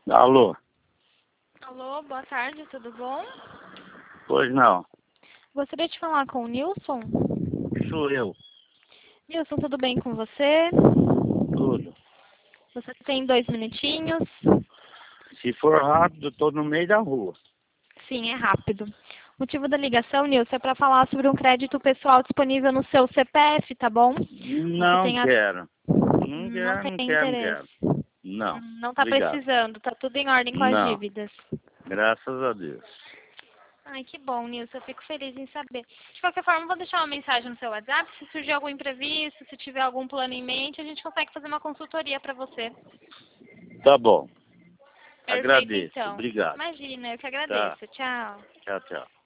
Alô? Alô, boa tarde, tudo bom? Pois não. Gostaria de falar com o Nilson. Sou eu. Nilson, tudo bem com você? Tudo. Você tem 2 minutinhos? Se for rápido, estou no meio da rua. Sim, é rápido. O motivo da ligação, Nilson, é para falar sobre um crédito pessoal disponível no seu CPF, tá bom? Você Não tem a... quero. Não Não quero, tem não quero, não interesse. quero. Não. Não está Obrigado. precisando, tá tudo em ordem com as Não. dívidas. Graças a Deus. Ai, que bom, Nilson. Eu fico feliz em saber. De qualquer forma, vou deixar uma mensagem no seu WhatsApp. Se surgir algum imprevisto, se tiver algum plano em mente, a gente consegue fazer uma consultoria para você. Tá bom. Perfeito, Agradeço. então. Obrigado. Imagina, eu que Tá. agradeço. Tchau. Tchau, tchau.